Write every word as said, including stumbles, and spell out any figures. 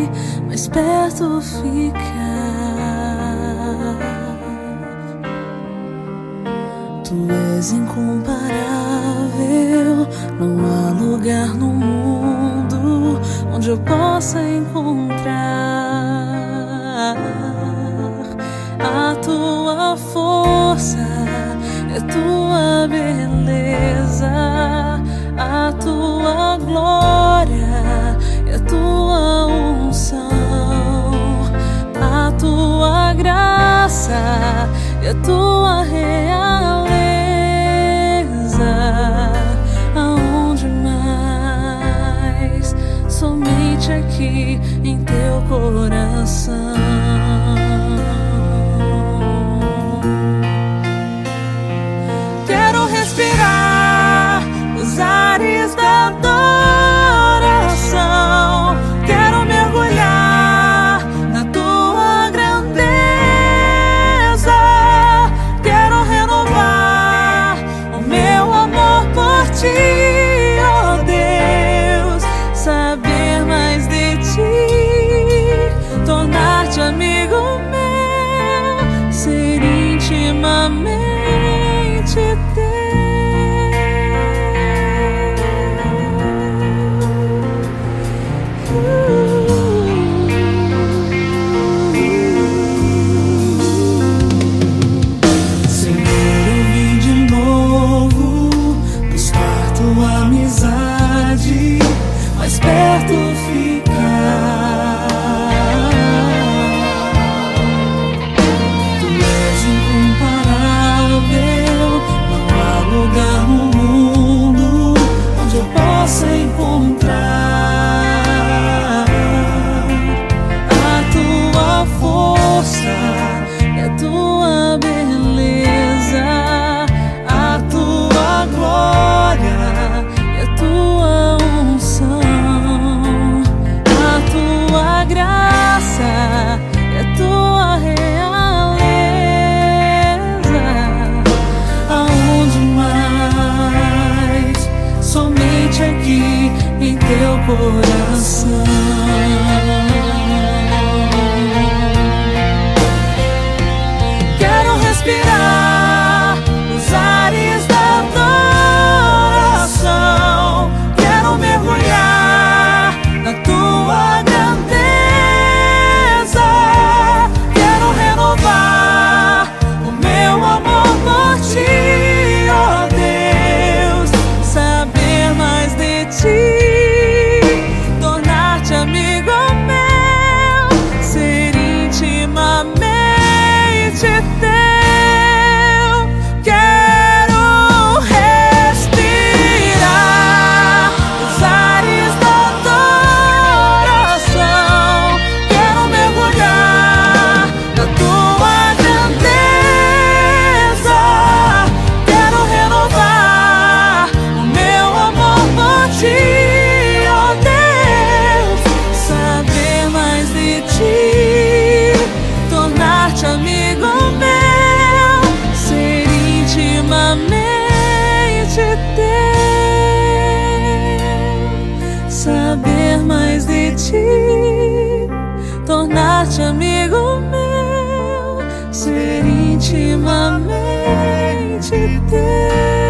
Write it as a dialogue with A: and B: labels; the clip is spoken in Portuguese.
A: mais perto ficar. Tu és incomparável, não há lugar no mundo onde eu possa encontrar a tua força, a tua beleza, a tua glória e a tua unção, a tua graça e a tua realeza. Aonde mais? Somente aqui em teu coração. Quero respirar os ares da adoração. Quero mergulhar na tua grandeza. Quero renovar o meu amor por ti, ó Deus. Saber mais de ti, tornar-te amigo meu, ser intimamente teu. Amizade, mais perto ficar. Tu és incomparável, não há lugar no mundo onde eu possa encontrar a tua força e a tua beleza, a tua glória, e a tua realeza. Aonde mais? Somente aqui em teu coração. Quero respirar os ares da adoração. Quero mergulhar na tua grandeza. O meu amor por ti, ó Deus. Saber mais de ti, tornar-te amigo meu, ser intimamente teu. Quero respirar os ares da adoração. Quero mergulhar na tua grandeza. Quero renovar o meu amor por ti, ó Deus. Saber mais de ti, tornar-te amigo meu, ser intimamente teu. Saber mais de ti, tornar-te amigo meu, ser intimamente teu.